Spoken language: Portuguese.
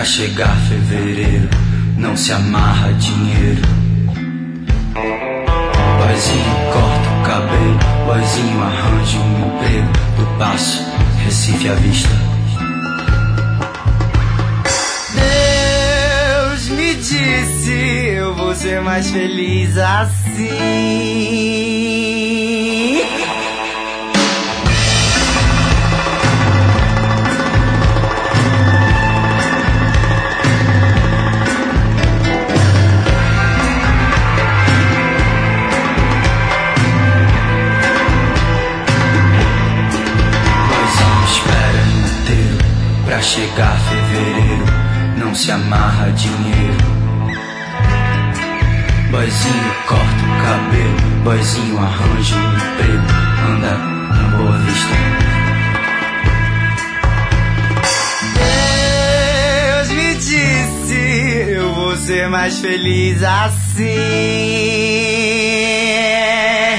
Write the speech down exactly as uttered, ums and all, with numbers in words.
chegar fevereiro, não se amarra dinheiro. Boizinho corta o cabelo, boizinho arranja um emprego. Do Passo, Recife à vista. Deus me disse, eu vou ser mais feliz assim. Pra chegar fevereiro, não se amarra dinheiro. Boizinho corta o cabelo, boizinho arranja um emprego. Anda na Boa Vista. Deus me disse, eu vou ser mais feliz assim.